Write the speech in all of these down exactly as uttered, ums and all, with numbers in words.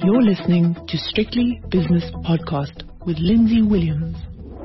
You're listening to Strictly Business Podcast with Lindsay Williams.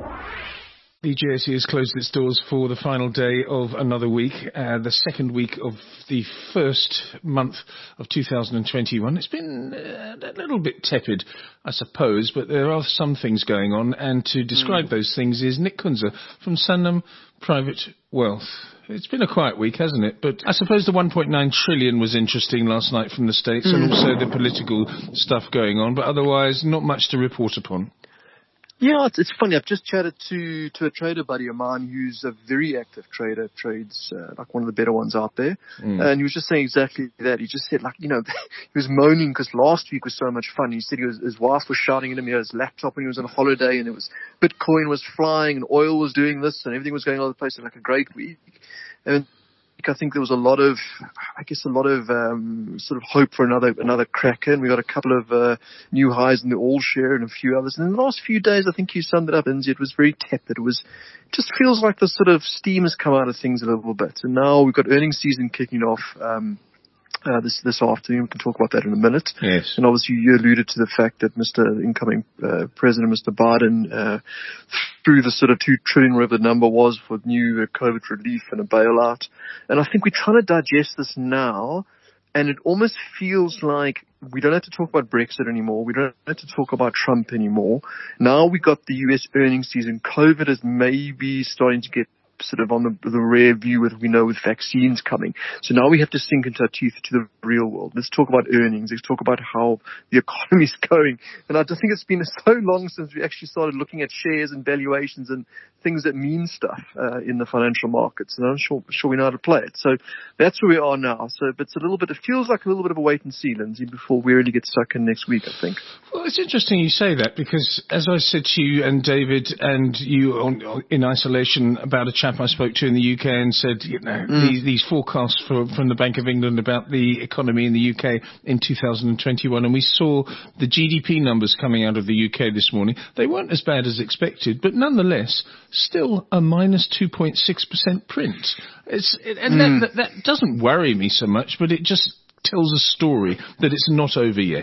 The J S E has closed its doors for the final day of another week, uh, the second week of the first month of two thousand twenty-one. It's been uh, a little bit tepid, I suppose, but there are some things going on, and to describe mm. those things is Nick Kunze from Sanlam Private Wealth. It's been a quiet week, hasn't it? But I suppose the one point nine trillion was interesting last night from the States, mm. and also the political stuff going on, but otherwise not much to report upon. Yeah, it's, it's funny. I've just chatted to, to a trader buddy of mine who's a very active trader, trades uh, like one of the better ones out there. Mm. And he was just saying exactly that. He just said, like, you know, he was moaning because last week was so much fun. He said he was, his wife was shouting at him, he had his laptop when he was on holiday, and it was Bitcoin was flying and oil was doing this and everything was going all over the place. It was like a great week. And I think there was a lot of, I guess, a lot of um, sort of hope for another another cracker. And we got a couple of uh, new highs in the all share and a few others. And in the last few days, I think you summed it up, Lindsay, it was very tepid. It was just feels like the sort of steam has come out of things a little bit. And now we've got earnings season kicking off um, uh, this this afternoon. We can talk about that in a minute. Yes. And obviously you alluded to the fact that Mister incoming uh, President, Mister Biden, uh, through the sort of two trillion, whatever the number was for new COVID relief and a bailout. And I think we're trying to digest this now, and it almost feels like we don't have to talk about Brexit anymore. We don't have to talk about Trump anymore. Now we got the U S earnings season. COVID is maybe starting to get sort of on the, the rear view with, we know, with vaccines coming. So now we have to sink into our teeth to the real world. Let's talk about earnings. Let's talk about how the economy is going. And I just think it's been so long since we actually started looking at shares and valuations and things that mean stuff uh, in the financial markets. And I'm sure, sure we know how to play it. So that's where we are now. So but it's a little bit, it feels like a little bit of a wait and see, Lindsay, before we really get stuck in next week, I think. Well, it's interesting you say that, because as I said to you and David and you on, on, in isolation about a chap I spoke to in the U K and said, you know, mm. these, these forecasts for, from the Bank of England about the economy in the U K in two thousand twenty-one, and we saw the G D P numbers coming out of the U K this morning. They weren't as bad as expected, but nonetheless, still a minus two point six percent print. It's, it, and mm. that, that, that doesn't worry me so much, but it just tells a story that it's not over yet.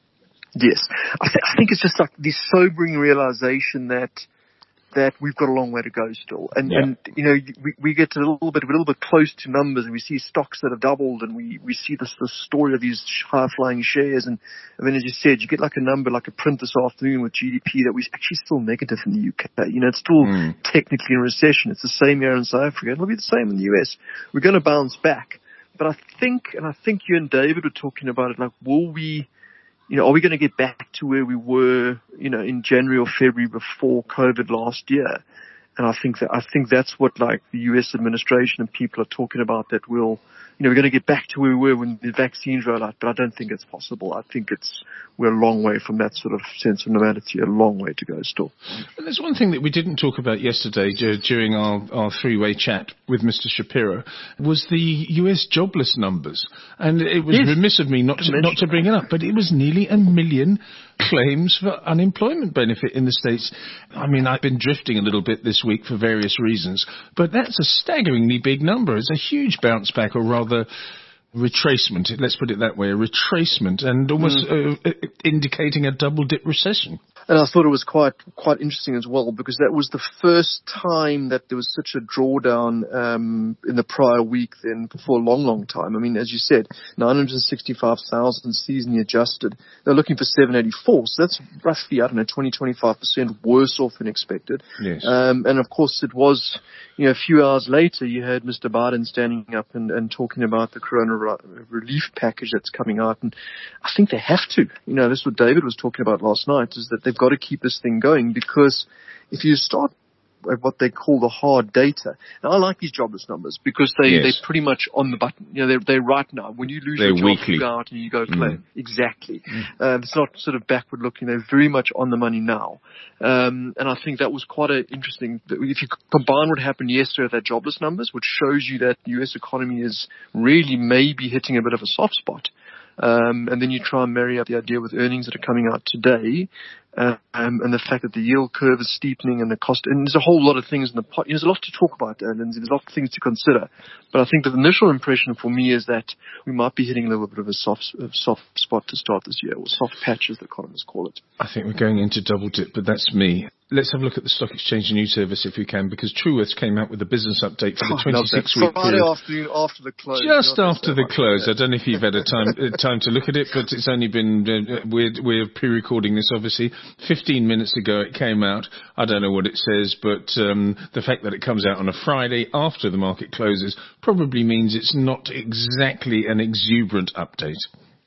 Yes. I, th- I think it's just like this sobering realization that that we've got a long way to go still. And, yeah. and you know, we, we get a little bit, a little bit close to numbers, and we see stocks that have doubled, and we, we see this, this story of these high-flying shares. And, and then, as you said, you get like a number, like a print this afternoon with G D P that was actually still negative in the U K. You know, it's still mm. technically in recession. It's the same here in South Africa. It'll be the same in the U S. We're going to bounce back. But I think, and I think you and David were talking about it, like, will we, you know, are we going to get back to where we were, you know, in January or February before COVID last year? And I think that, I think that's what, like, the U S administration and people are talking about, that we'll, you know, we're going to get back to where we were when the vaccines roll out, but I don't think it's possible. I think it's, we're a long way from that sort of sense of normality, a long way to go still. And there's one thing that we didn't talk about yesterday d- during our, our three-way chat with Mister Shapiro, was the U S jobless numbers. And it was yes. remiss of me not to, not to bring it up, but it was nearly a million claims for unemployment benefit in the States. I mean, I've been drifting a little bit this week for various reasons, but that's a staggeringly big number. It's a huge bounce back, or rather retracement, let's put it that way, a retracement, and almost mm. uh, indicating a double-dip recession. And I thought it was quite quite interesting as well, because that was the first time that there was such a drawdown um, in the prior week then for a long, long time. I mean, as you said, nine hundred sixty-five thousand seasonally adjusted. They're looking for seven eighty-four, so that's roughly, I don't know, twenty, twenty-five percent worse off than expected. Yes. Um, and of course it was, you know, a few hours later you heard Mister Biden standing up and, and talking about the corona relief package that's coming out. And I think they have to. You know, this is what David was talking about last night, is that they've got to keep this thing going, because if you start at what they call the hard data, and I like these jobless numbers because they, yes. they're pretty much on the button. You know, they're, they're right now. When you lose they're your job, weekly. you go out and you go claim. Mm. Exactly. Mm. Um, it's not sort of backward looking. They're very much on the money now. Um, and I think that was quite an interesting, if you combine what happened yesterday with that jobless numbers, which shows you that the U S economy is really maybe hitting a bit of a soft spot. Um, and then you try and marry up the idea with earnings that are coming out today. Uh, um, and the fact that the yield curve is steepening and the cost, and there's a whole lot of things in the pot. You know, there's a lot to talk about, uh, Lindsay. There's a lot of things to consider. But I think the initial impression for me is that we might be hitting a little bit of a soft, a soft spot to start this year, or soft patch as the economists call it. I think we're going into double dip, but that's me. Let's have a look at the Stock Exchange News Service if we can, because Truworths came out with a business update for the twenty-six week Friday period. afternoon after the close. Just after the close. I don't know if you've had a time uh, time to look at it, but it's only been, uh, we're, we're pre-recording this obviously. fifteen minutes ago it came out. I don't know what it says, but um, the fact that it comes out on a Friday after the market closes probably means it's not exactly an exuberant update.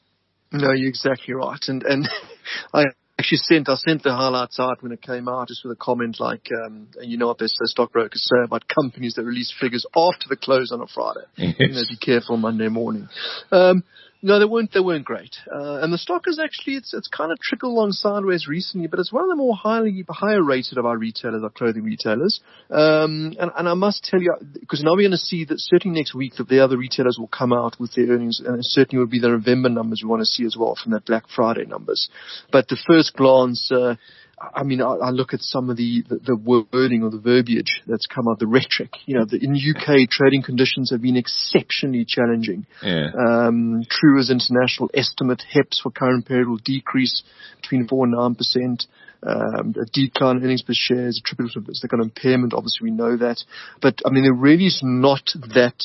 No, you're exactly right. And, and I actually sent, I sent the highlights out when it came out, just with a comment like, um, you know what they say, stockbrokers say about companies that release figures after the close on a Friday. Yes. You know, be careful Monday morning. Um, no, they weren't, they weren't great. Uh, and the stock is actually, it's, it's kind of trickled along sideways recently, but it's one of the more highly, higher rated of our retailers, our clothing retailers. Um, and, and I must tell you, because now we're going to see that certainly next week that the other retailers will come out with their earnings, and it certainly will be the November numbers we want to see as well from that Black Friday numbers. But the first glance, uh, I mean, I, I look at some of the, the, the wording or the verbiage that's come out, the rhetoric. You know, the, in U K, trading conditions have been exceptionally challenging. Yeah. Um, Truworths International estimate H E P S for current period will decrease between four and nine percent. Um, a decline in earnings per share is attributable to the kind of impairment. Obviously, we know that. But, I mean, there really is not that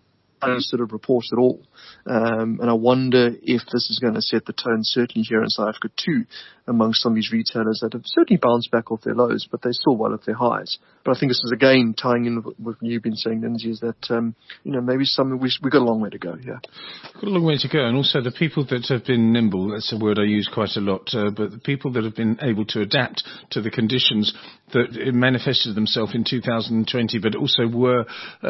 sort of reports at all. Um, and I wonder if this is going to set the tone, certainly here in South Africa too, amongst some of these retailers that have certainly bounced back off their lows, but they're still well at their highs. But I think this is again tying in with what you've been saying, Lindsay, is that, um, you know, maybe something we, we've got a long way to go here. We've got a long way to go. And also the people that have been nimble, that's a word I use quite a lot, uh, but the people that have been able to adapt to the conditions that manifested themselves in two thousand twenty, but also were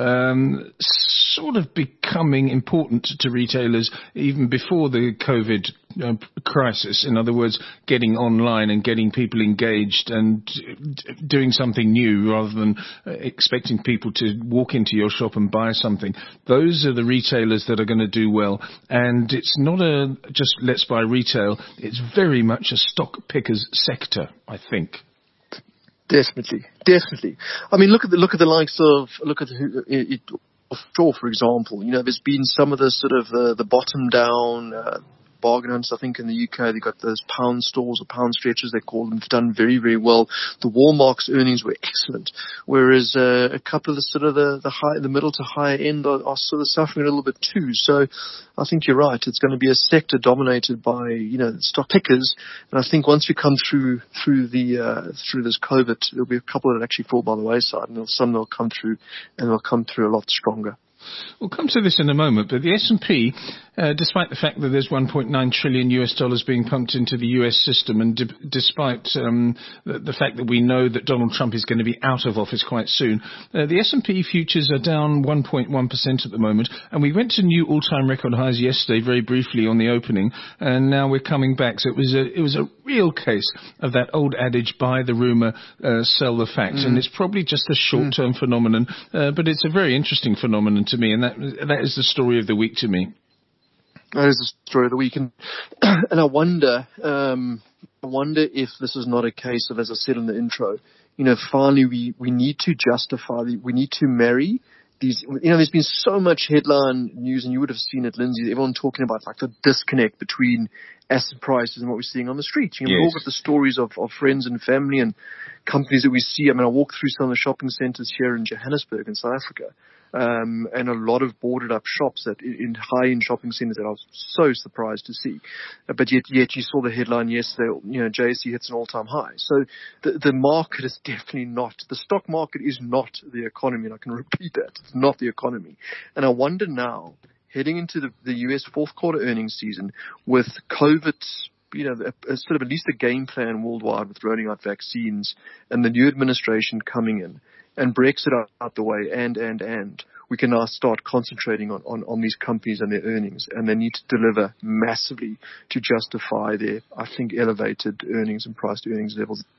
um, sort of becoming important to retailers even before the COVID uh, crisis. In other words, getting online and getting people engaged and d- doing something new rather than uh, expecting people to walk into your shop and buy something. Those are the retailers that are going to do well. And it's not a just let's buy retail. It's very much a stock pickers sector, I think. Definitely, definitely. I mean, look at the look at the likes of look at the, it, it, offshore, for example. You know, there's been some of the sort of uh, the bottom down uh, bargain hunts. I think in the U K they've got those pound stores or pound stretchers they call them. They've done very very well. The Walmart's earnings were excellent, whereas uh, a couple of the sort of the the high, the middle to higher end are, are sort of suffering a little bit too. So I think you're right. It's going to be a sector dominated by, you know, stock pickers. And I think once we come through through the uh, through this COVID, there'll be a couple that actually fall by the wayside, and some that'll come through, and they'll come through a lot stronger. We'll come to this in a moment, but the S and P, uh, despite the fact that there's one point nine trillion U S dollars being pumped into the U S system, and d- despite um, the, the fact that we know that Donald Trump is going to be out of office quite soon, uh, the S and P futures are down one point one percent at the moment, and we went to new all-time record highs yesterday very briefly on the opening, and now we're coming back. So it was a, it was a real case of that old adage, buy the rumour, uh, sell the fact, mm. and it's probably just a short-term mm. phenomenon, uh, but it's a very interesting phenomenon to me, and that that is the story of the week to me. That is the story of the week, and and I wonder, um, I wonder if this is not a case of, as I said in the intro, you know, finally we we need to justify, the, we need to marry these. You know, there's been so much headline news, and you would have seen it, Lindsay. Everyone talking about like the disconnect between asset prices and what we're seeing on the streets. You know, yes. We've all got the stories of, of friends and family and companies that we see. I mean, I walk through some of the shopping centres here in Johannesburg in South Africa. Um, and a lot of boarded up shops that in high-end shopping centres that I was so surprised to see. Uh, but yet, yet you saw the headline yesterday, you know, J S E hits an all-time high. So the, the market is definitely not, the stock market is not the economy, and I can repeat that. It's not the economy. And I wonder now, heading into the, the U S fourth quarter earnings season with COVID, you know, a, a sort of at least a game plan worldwide with rolling out vaccines and the new administration coming in, and Brexit out, out the way, and, and, and, we can now start concentrating on, on, on these companies and their earnings, and they need to deliver massively to justify their, I think, elevated earnings and price to earnings levels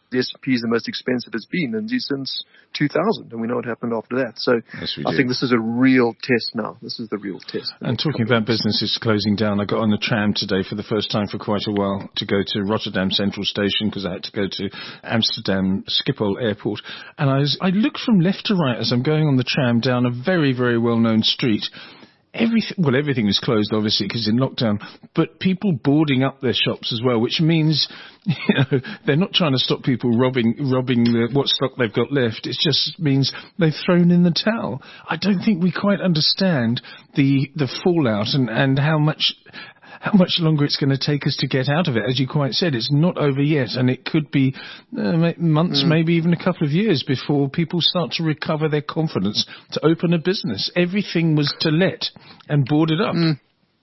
the S and P is the most expensive it's been, Lindsay, since two thousand, and we know what happened after that. So yes, I think this is a real test now. This is the real test. And talking about businesses closing down, I got on the tram today for the first time for quite a while to go to Rotterdam Central Station because I had to go to Amsterdam Schiphol Airport. And I, was, I looked from left to right as I'm going on the tram down a very, very well-known street. Everything, well, everything was closed, obviously, because in lockdown, but people boarding up their shops as well, which means, you know, they're not trying to stop people robbing, robbing the, what stock they've got left. It just means they've thrown in the towel. I don't think we quite understand the, the fallout and, and how much, how much longer it's going to take us to get out of it. As you quite said, it's not over yet, and it could be uh, months, mm. maybe even a couple of years before people start to recover their confidence to open a business. Everything was to let and boarded up. Mm.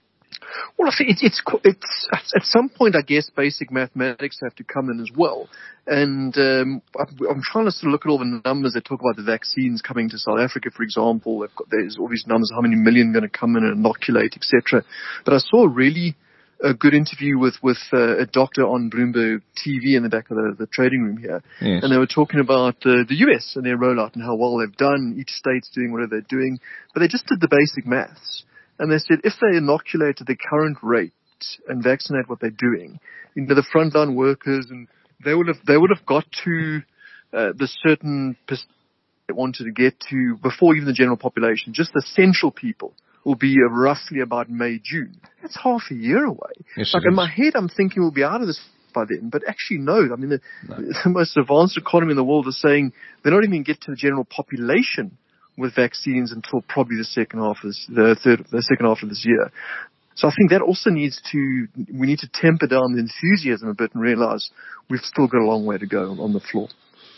Well, I think it's, it's, it's, at some point, I guess, basic mathematics have to come in as well. And um, I'm trying to sort of look at all the numbers that talk about the vaccines coming to South Africa, for example. They've got, there's all these numbers, how many million going to come in and inoculate, et cetera. But I saw a really a good interview with, with uh, a doctor on Bloomberg T V in the back of the, the trading room here. Yes. And they were talking about uh, the U S and their rollout and how well they've done. Each state's doing whatever they're doing. But they just did the basic maths. And they said if they inoculate at the current rate and vaccinate what they're doing, you know, the frontline workers, and they would have they would have got to uh, the certain percent they wanted to get to before even the general population. Just the essential people will be uh, roughly about May, June. That's half a year away. Yes, like in my head, I'm thinking we'll be out of this by then, but actually no. I mean, the, no. the most advanced economy in the world is saying they're not even going to get to the general population with vaccines until probably the second half of this, the third, the second half of this year. So I think that also needs to, we need to temper down the enthusiasm a bit and realize we've still got a long way to go on the floor.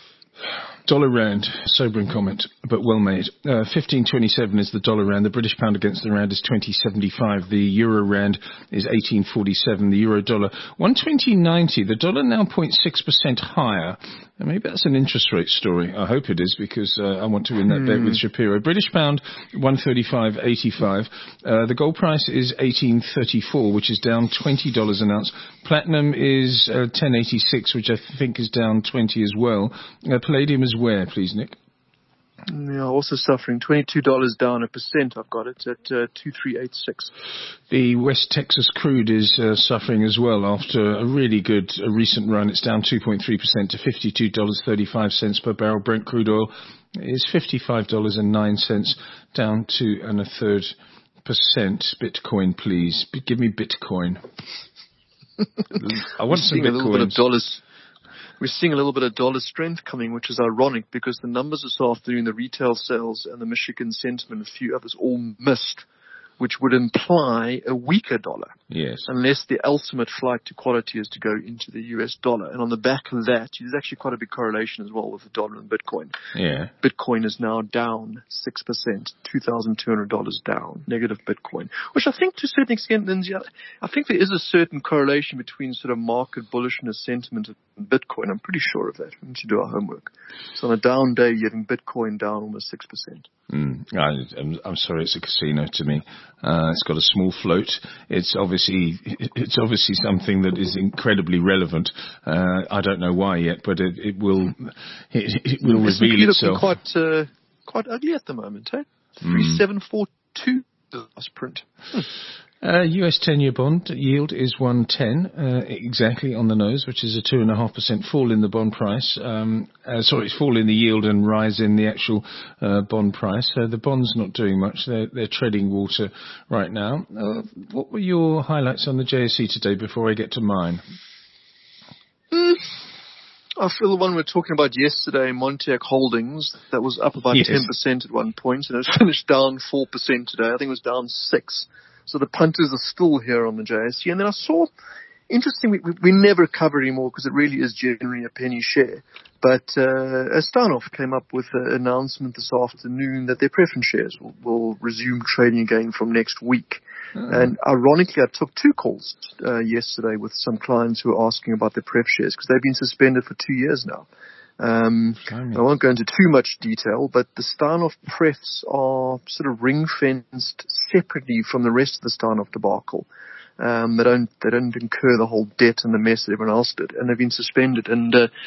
Dollar rand, sobering comment, but well made. Uh, fifteen twenty-seven is the dollar rand. The British pound against the rand is twenty seventy-five. The euro rand is eighteen forty-seven. The euro dollar one twenty ninety. The dollar now zero point six percent higher. And maybe that's an interest rate story. I hope it is, because uh, I want to win that hmm. bet with Shapiro. British pound one thirty-five eighty-five. Uh, the gold price is eighteen thirty-four, which is down twenty dollars an ounce. Platinum is uh, ten eighty-six, which I think is down twenty as well. Uh, palladium is where, please, Nick? Yeah, also suffering. twenty-two dollars down a percent. I've got it at uh, two three eight six. The West Texas crude is uh, suffering as well after a really good uh, recent run. It's down two point three percent to fifty-two dollars and thirty-five cents per barrel. Brent crude oil is fifty-five dollars and nine cents, down two and a third percent. Bitcoin, please. B- give me Bitcoin. I want some Bitcoins. A little bit of dollars. We're seeing a little bit of dollar strength coming, which is ironic because the numbers this afternoon, the retail sales and the Michigan sentiment, a few others all missed, which would imply a weaker dollar. Yes. Unless the ultimate flight to quality is to go into the U S dollar. And on the back of that, there's actually quite a big correlation as well with the dollar and Bitcoin. Yeah. Bitcoin is now down six percent, two thousand two hundred dollars down, negative Bitcoin. Which I think to a certain extent, Lindsay, I think there is a certain correlation between sort of market bullishness sentiment and Bitcoin. I'm pretty sure of that. We need to do our homework. So on a down day, you're getting Bitcoin down almost six percent. Mm. I, I'm, I'm sorry, it's a casino to me. Uh, it's got a small float. It's obviously it's obviously something that is incredibly relevant. Uh, I don't know why yet, but it, it will it, it will it's reveal itself. Quite uh, quite ugly at the moment, eh? Three seven four two last print. Hmm. Uh, U S ten-year bond yield is one ten, uh, exactly on the nose, which is a two point five percent fall in the bond price. Um, uh, sorry, it's fall in the yield and rise in the actual uh, bond price. So the bond's not doing much. They're, they're treading water right now. Uh, what were your highlights on the J S E today before I get to mine? Mm. I feel the one we were talking about yesterday, Montauk Holdings, that was up about yes. ten percent at one point, and it finished down four percent today. I think it was down six. So the punters are still here on the J S E. And then I saw, interesting, we, we never cover anymore because it really is generally a penny share. But uh, Steinhoff came up with an announcement this afternoon that their preference shares will, will resume trading again from next week. Oh. And ironically, I took two calls uh, yesterday with some clients who were asking about their pref shares because they've been suspended for two years now. Um, I won't go into too much detail, but the Steinhoff prefs are sort of ring-fenced separately from the rest of the Steinhoff debacle. Um, they don't they don't incur the whole debt and the mess that everyone else did, and they've been suspended. And uh,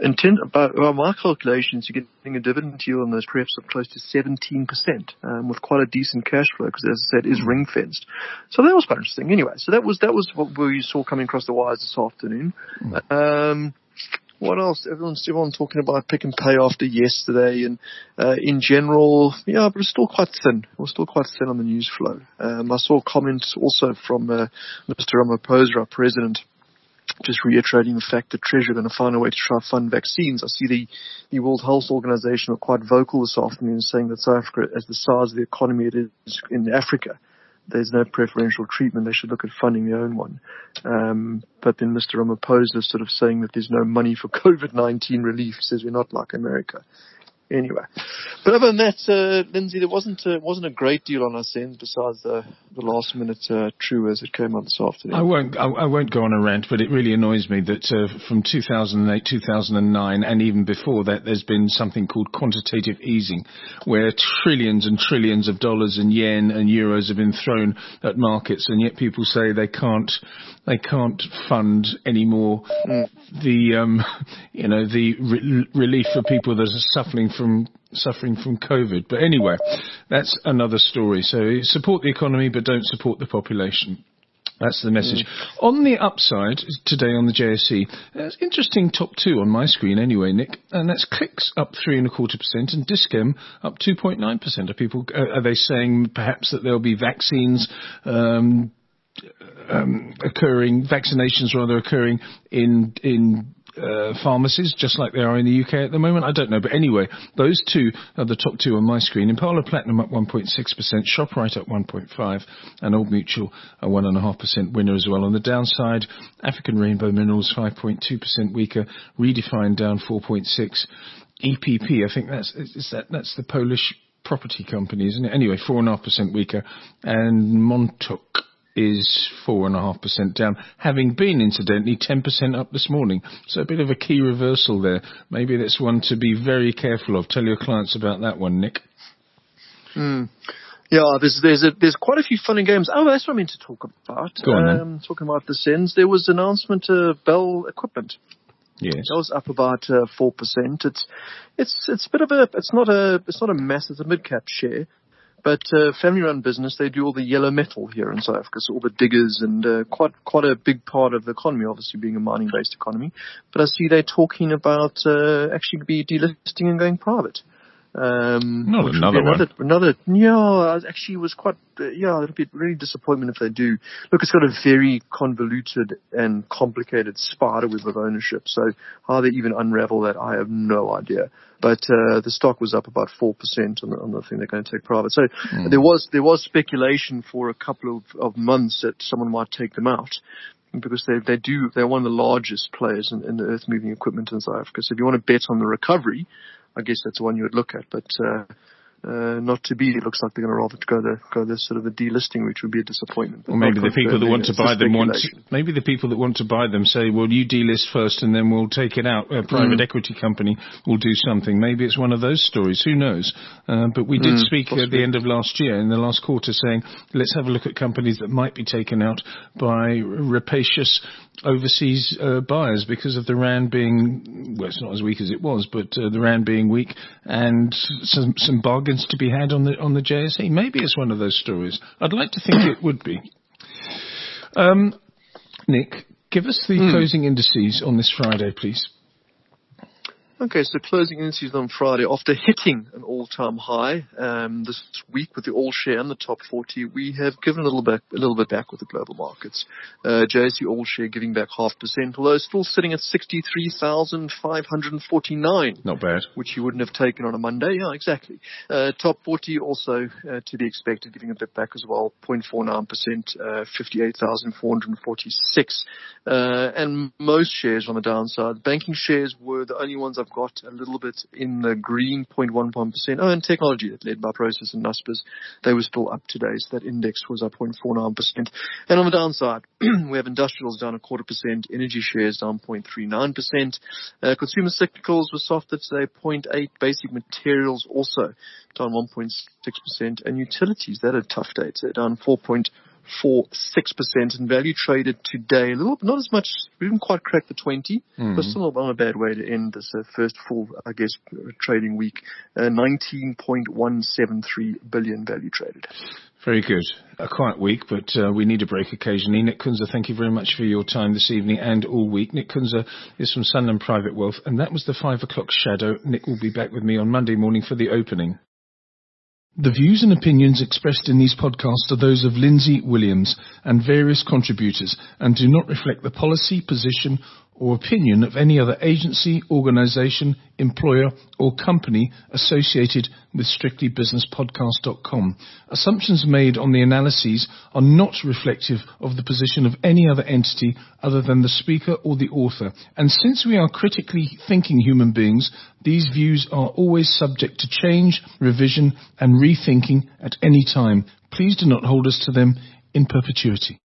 in ten, by, by my calculations, you're getting a dividend yield on those preps of close to seventeen percent, um, with quite a decent cash flow, because as I said, is ring fenced. So that was quite interesting. Anyway, so that was that was what we saw coming across the wires this afternoon. Um, What else? Everyone's, everyone's talking about Pick and Pay after yesterday, and uh, in general, yeah, but it's still quite thin. We're still quite thin on the news flow. Um, I saw comments also from uh, Mister Ramaphosa, our president, just reiterating the fact that Treasury are going to find a way to try to fund vaccines. I see the, the World Health Organization are quite vocal this afternoon, saying that South Africa, as the size of the economy it is in Africa, there's no preferential treatment. They should look at funding their own one. Um, but then Mister Ramaphosa is sort of saying that there's no money for COVID nineteen relief. He says we're not like America. Anyway, but other than that, uh, Lindsay, there wasn't uh, wasn't a great deal on us end besides the, the last minute uh, true as it came out this afternoon. I won't I, I won't go on a rant, but it really annoys me that uh, from two thousand eight, two thousand nine, and even before that, there's been something called quantitative easing, where trillions and trillions of dollars and yen and euros have been thrown at markets, and yet people say they can't they can't fund anymore mm. the um, you know the re- relief for people that are suffering from from suffering from COVID. But anyway, that's another story. So support the economy, but don't support the population. That's the message. Mm. On the upside, today on the J S E, there's interesting top two on my screen anyway, Nick, and that's Clicks up three and a quarter percent and Discem up two point nine percent. Are people, are they saying perhaps that there'll be vaccines, um, um, occurring, vaccinations rather occurring in, in, Uh, pharmacies, just like they are in the U K at the moment? I don't know. But anyway, those two are the top two on my screen. Impala Platinum up one point six percent, ShopRite up one point five percent, and Old Mutual a one point five percent winner as well. On the downside, African Rainbow Minerals five point two percent weaker, Redefined down four point six percent, E P P, I think that's, is that, that's the Polish property company, isn't it? Anyway, four point five percent weaker, and Montauk is four point five percent down, having been, incidentally, ten percent up this morning. So a bit of a key reversal there. Maybe that's one to be very careful of. Tell your clients about that one, Nick. Mm. Yeah, there's there's a, there's quite a few fun and games. Oh, that's what I meant to talk about. Go on, um, talking about the sends, there was an announcement of Bell Equipment. Yes. That was up about uh, four percent. It's it's it's a bit of a it's not a it's not a mass. It's a mid cap share. But uh, family-run business, they do all the yellow metal here in South Africa, so all the diggers and uh, quite quite a big part of the economy, obviously being a mining-based economy. But I see they're talking about uh, actually be delisting and going private. Um, Not another another, one. Another, yeah, actually was quite, uh, yeah, it'll be really disappointment if they do. Look, it's got a very convoluted and complicated spider web of ownership, so how they even unravel that, I have no idea. But uh, the stock was up about four percent on the, on the thing they're going to take private. So mm. there was there was speculation for a couple of, of months that someone might take them out, because they they do they're one of the largest players in, in the earth moving equipment in South Africa. So if you want to bet on the recovery, I guess that's the one you would look at. But uh, uh, not to be. It looks like they're going to rather go the go this sort of a delisting, which would be a disappointment. Or maybe the people that want to buy them want. Maybe the people that want to buy them say, "Well, you delist first, and then we'll take it out. A private mm. equity company will do something." Maybe it's one of those stories. Who knows? Uh, but we did mm, speak possibly. at the end of last year, in the last quarter, saying, "Let's have a look at companies that might be taken out by rapacious overseas uh, buyers because of the rand being, well, it's not as weak as it was, but uh, the rand being weak, and some some bargains to be had on the on the J S E. Maybe it's one of those stories. I'd like to think it would be." Um, Nick, give us the mm. closing indices on this Friday, please. Okay, so closing indices on Friday, after hitting an all-time high um, this week with the all share and the top forty, we have given a little back, a little bit back with the global markets. Uh, J S E all share giving back half percent, although still sitting at sixty-three thousand five hundred forty-nine. Not bad. Which you wouldn't have taken on a Monday. Yeah, exactly. Uh, top forty also uh, to be expected, giving a bit back as well, zero point four nine percent, uh, fifty-eight thousand four hundred forty-six. Uh, and most shares on the downside. Banking shares were the only ones I've got a little bit in the green, zero point one one percent. Oh, and technology, that led by Process and Naspers, they were still up today. So that index was up zero point four nine percent. And on the downside, we have industrials down a quarter percent, energy shares down zero point three nine percent. Uh, consumer cyclicals were softer today, zero point eight. Basic materials also down one point six percent. And utilities, that had a tough day. So down four point for six percent, and value traded today a little, not as much. We didn't quite crack the twenty, mm. but still on a bad way to end this uh, first full, I guess, trading week. Uh, nineteen point one seven three billion value traded. Very good. A quiet week, but uh, we need a break occasionally. Nick Kunze, thank you very much for your time this evening and all week. Nick Kunze is from Sanlam Private Wealth, and that was the five o'clock shadow. Nick will be back with me on Monday morning for the opening. The views and opinions expressed in these podcasts are those of Lindsay Williams and various contributors and do not reflect the policy, position or opinion of any other agency, organisation, employer or company associated with strictly business podcast dot com. Assumptions made on the analyses are not reflective of the position of any other entity other than the speaker or the author. And since we are critically thinking human beings, these views are always subject to change, revision and rethinking at any time. Please do not hold us to them in perpetuity.